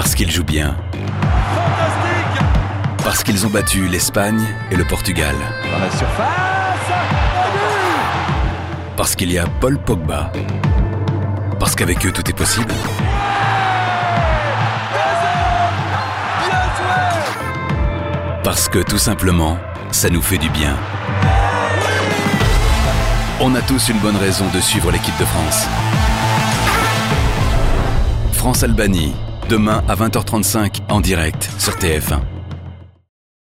Parce qu'ils jouent bien. Fantastique. Parce qu'ils ont battu l'Espagne et le Portugal. Dans la surface. Parce qu'il y a Paul Pogba. Parce qu'avec eux, tout est possible. Parce que tout simplement, ça nous fait du bien. On a tous une bonne raison de suivre l'équipe de France. France-Albanie, demain à 20h35 en direct sur TF1.